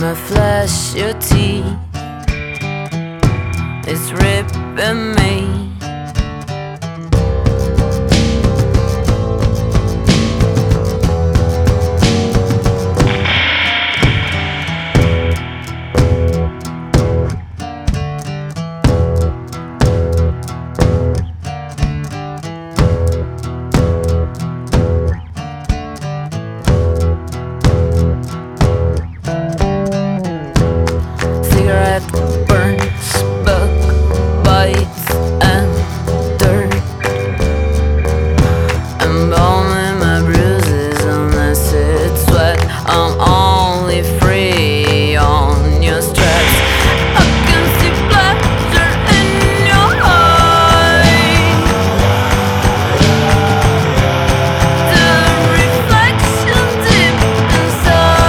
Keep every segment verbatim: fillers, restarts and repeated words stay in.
my flesh, your teeth, it's ripping me. Cigarette burns, bug bites and dirt. I'm balming my bruises unless it's sweat. I'm only free on your straps. I can see pleasure in your eyes. The reflection deep inside.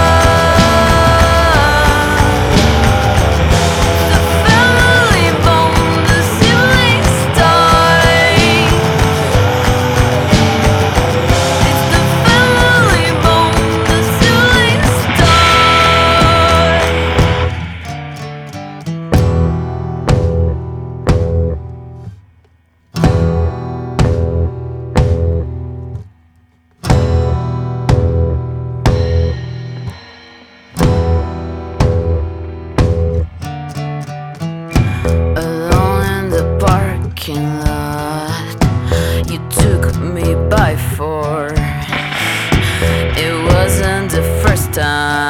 Parking lot, you took me by force. It wasn't the first time.